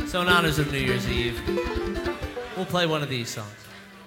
So in honors of New Year's Eve, we'll play one of these songs.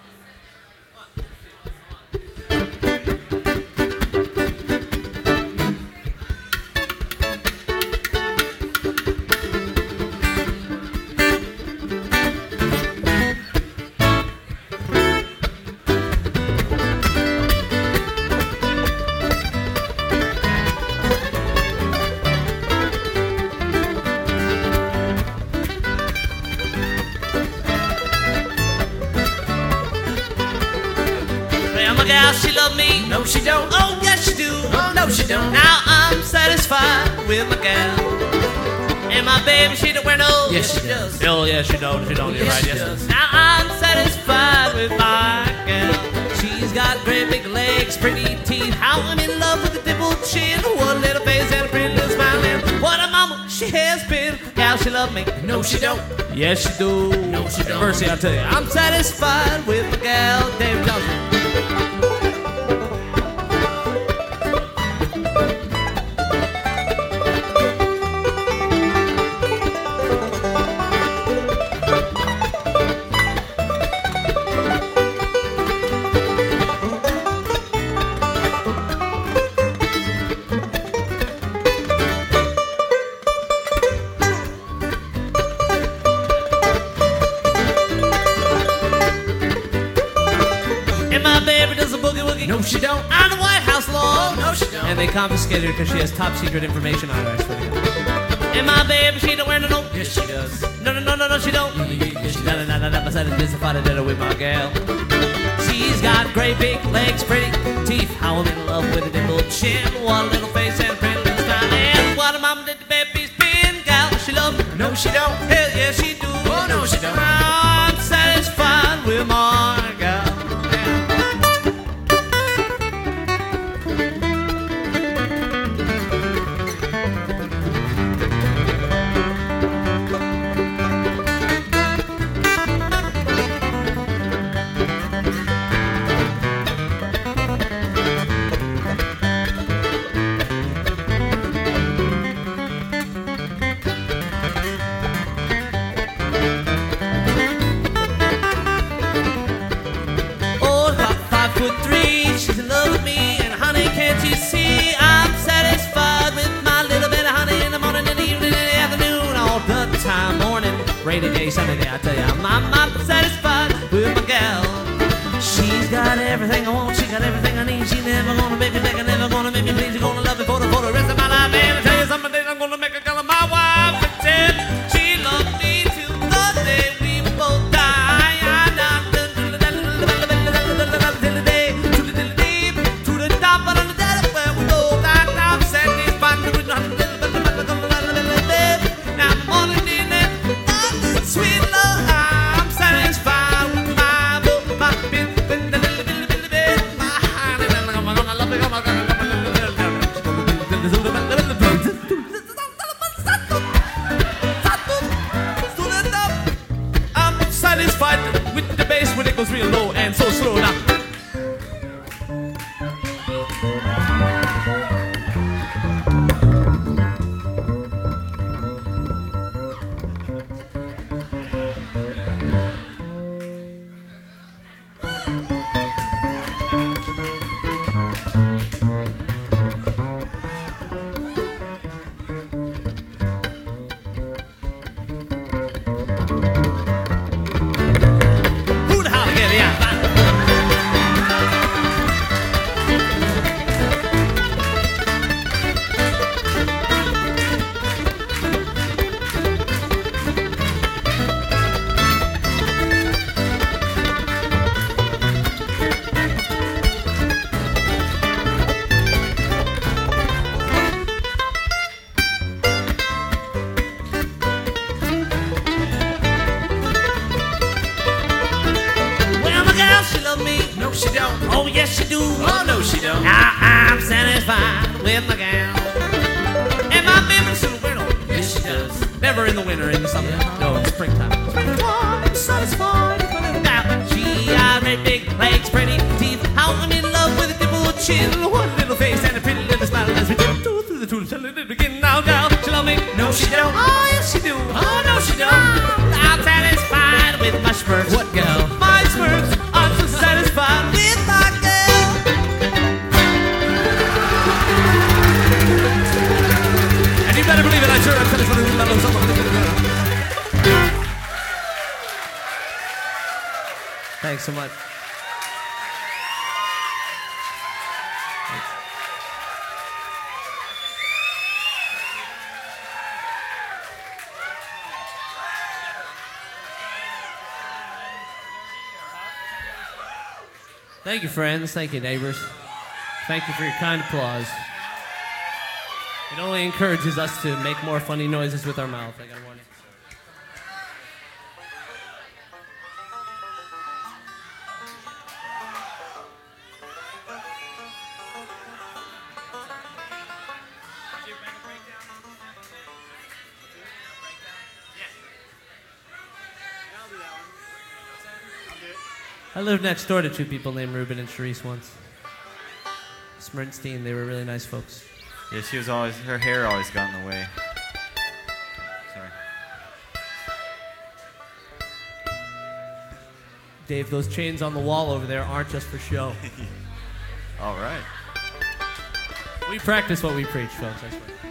My gal, she love me. No, she don't. Oh, yes, she do. Oh, no, she don't. Now I'm satisfied with my gal. And my baby, she don't wear no. Yes, she does. Oh, yes, she don't. She don't. You're Yes, right. she Yes. does. Now I'm satisfied with my gal. She's got great big legs, pretty teeth. How I'm in love with a dimpled chin. One little face and a pretty little smile. And what a mama she has been. Gal, she love me. No, she don't. Yes, she do. No, she don't. Mercy, I'll tell you. I'm satisfied with my gal, Dave Johnson. And my baby does a boogie woogie. No, she don't. On the White House lawn. Oh, no, she don't. And they confiscated her because she has top secret information on her. I swear to God. And my baby, she don't wear no. Yes, she does. No, she don't. Yes, she No, my son is mystified at dinner with my gal. She's got great big legs, pretty teeth. How I'm in love with a dimpled chin. One little face and a pretty little smile. And what a mama did the baby's been, gal. She loves me. No, she don't. Hell yeah, she do. Oh, no, she don't. I'm satisfied with my gal. Oh, about 5'3", she's in love with me, and honey, can't you see? I'm satisfied with my little bit of honey in the morning, in the evening, in the afternoon, all the time, morning, rainy day, sunny day. I tell you, I'm satisfied with my gal. She's got everything I want, she got everything I need. She's never gonna make me beg, never gonna make me please. She's gonna love me for the rest of my life. And I tell you something, I'm gonna make a girl of my wife. Pretend she loved me till the day we both die. To the top of the dead where we both die. I'm satisfied with nothing. Now morning in that sweet love, I'm satisfied with my I'm satisfied with the bass when it goes real low and so slow now. Who the hell again? Yeah. Well, my gal, she love me. No, she don't. Oh, yes, she do. Oh, no, she don't. Now I'm satisfied with my gal. And my baby's in the winter. Yes, she does. Never in the winter, in the summer. Yeah. No, in springtime. I'm satisfied with my little gal. She got great big legs, pretty teeth. How I'm in love with a dimpled chin. One little face and a pretty little smile. As we tiptoe through the tulips, till it begin now, gal. She love me. No, she don't. Oh, yes, she do. Oh, no, she don't. Thanks so much. Thank you, friends. Thank you, neighbors. Thank you for your kind applause. It only encourages us to make more funny noises with our mouth. I gotta warn you. I lived next door to two people named Ruben and Charisse once. Smernstein, they were really nice folks. Yeah, she was always, her hair always got in the way. Sorry. Dave, those chains on the wall over there aren't just for show. All right. We practice what we preach, folks, I swear.